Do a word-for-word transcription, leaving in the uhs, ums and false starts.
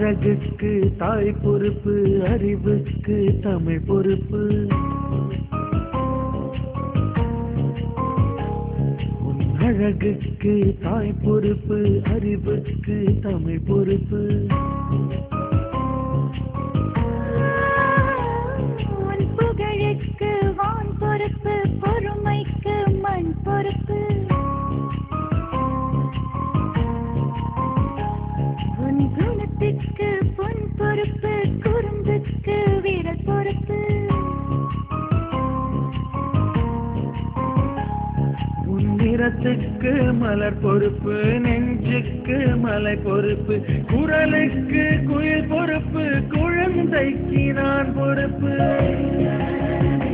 அழகுக்கு தாய் பொறுப்பு, அறிவுக்கு தமிழ் பொறுப்பு. உன் அழகுக்கு தாய் பொறுப்பு, அறிவுக்கு தமிழ் பொறுப்பு. உன் புகழுக்கு வான் பொறுப்பு, பொறுமைக்கு மண் பொறுப்பு. உன் குணத்துக்கு பொன் பொறுப்பு, குறும்புக்கு வீரல் பொறுப்பு. உன் நிறத்துக்கு மலர் பொறுப்பு, நெஞ்சுக்கு மலை பொறுப்பு, குரலுக்கு குயில் பொறுப்பு, குழந்தைக்கு நான் பொறுப்பு.